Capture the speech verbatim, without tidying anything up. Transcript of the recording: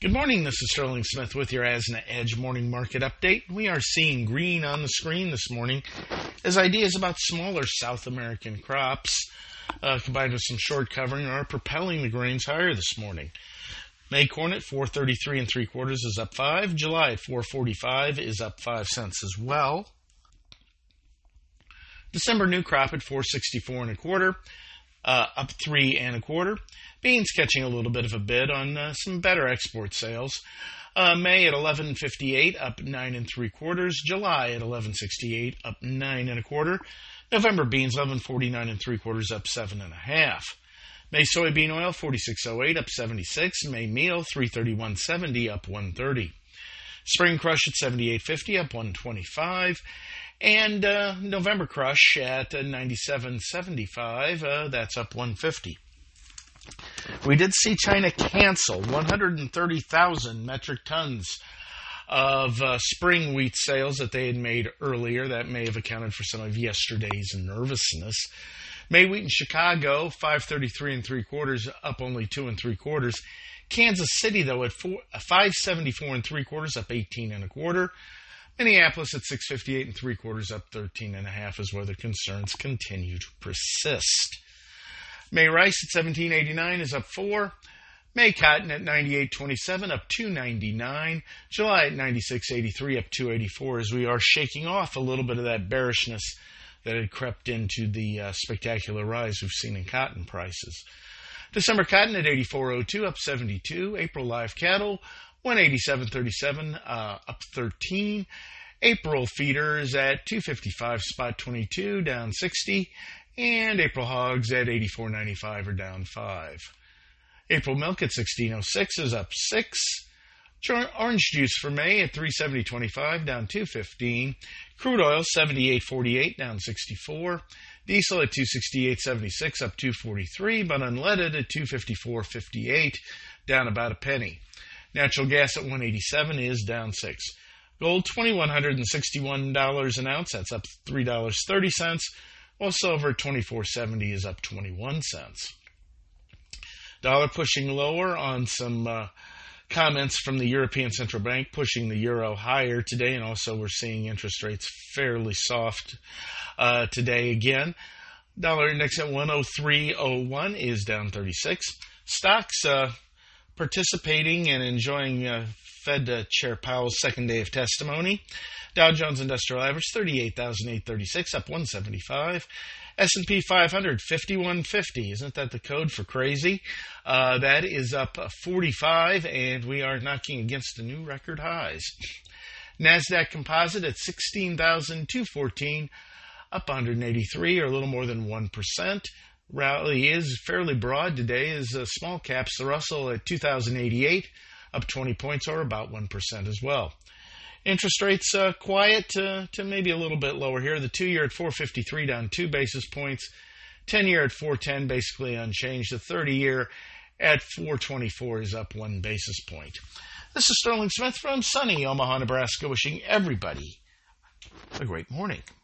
Good morning, this is Sterling Smith with your Asna Edge Morning Market Update. We are seeing green on the screen this morning as ideas about smaller South American crops uh, combined with some short covering are propelling the grains higher this morning. May corn at four thirty-three and three quarters is up five. July at four forty-five is up five cents as well. December new crop at four sixty-four and a quarter. Uh, up three and a quarter. Beans catching a little bit of a bid on uh, some better export sales. Uh, May at eleven fifty-eight, up nine and three quarters. July at eleven sixty-eight, up nine and a quarter. November beans eleven forty-nine and three quarters, up seven and a half. May soybean oil forty-six oh eight, up seventy-six. May meal three thirty-one seventy, up one thirty. Spring crush at seventy-eight fifty, up one twenty-five. And uh, November crush at uh, ninety-seven seventy-five, uh, that's up one fifty. We did see China cancel one hundred thirty thousand metric tons of uh, spring wheat sales that they had made earlier. That may have accounted for some of yesterday's nervousness. May wheat in Chicago, five thirty-three and three quarters, up only two and three quarters. Kansas City, though, at four, five seventy-four and three quarters, up eighteen and a quarter. Minneapolis at six fifty-eight and three quarters, up thirteen and a half, as weather concerns continue to persist. May rice at seventeen eighty-nine is up four. May cotton at ninety-eight twenty-seven, up two ninety-nine. July at ninety-six eighty-three, up two eighty-four, as we are shaking off a little bit of that bearishness that had crept into the uh, spectacular rise we've seen in cotton prices. December cotton at eighty-four oh two, up seventy-two. April live cattle one eighty-seven thirty-seven, uh, up thirteen. April feeders at two fifty-five, spot twenty-two, down sixty. And April hogs at eighty-four ninety-five, are down five. April milk at sixteen oh six is up six. Orange juice for May at three seventy twenty-five, down two fifteen. Crude oil seventy-eight forty-eight, down sixty-four. Diesel at two sixty-eight seventy-six, up two forty-three. But unleaded at two fifty-four fifty-eight, down about a penny. Natural gas at one eighty-seven is down six. Gold two thousand one hundred sixty-one dollars an ounce, that's up three dollars and thirty cents. While silver at twenty-four seventy is up twenty-one cents. Dollar pushing lower on some uh, comments from the European Central Bank pushing the euro higher today, and also we're seeing interest rates fairly soft uh, today again. Dollar index at one oh three oh one is down thirty-six. Stocks uh, participating and enjoying uh, Fed uh, Chair Powell's second day of testimony. Dow Jones Industrial Average thirty-eight thousand eight hundred thirty-six, up one seventy-five. S and P five hundred fifty-one fifty. Isn't that the code for crazy? Uh, that is up forty-five, and we are knocking against the new record highs. NASDAQ Composite at sixteen thousand two hundred fourteen, up one hundred eighty-three, or a little more than one percent. Rally is fairly broad today as uh, small caps. The Russell at two thousand eighty-eight, up twenty points, or about one percent as well. Interest rates uh, quiet uh, to maybe a little bit lower here. The two-year at four fifty-three, down two basis points. ten-year at four ten, basically unchanged. The thirty-year at four twenty-four is up one basis point. This is Sterling Smith from sunny Omaha, Nebraska, wishing everybody a great morning.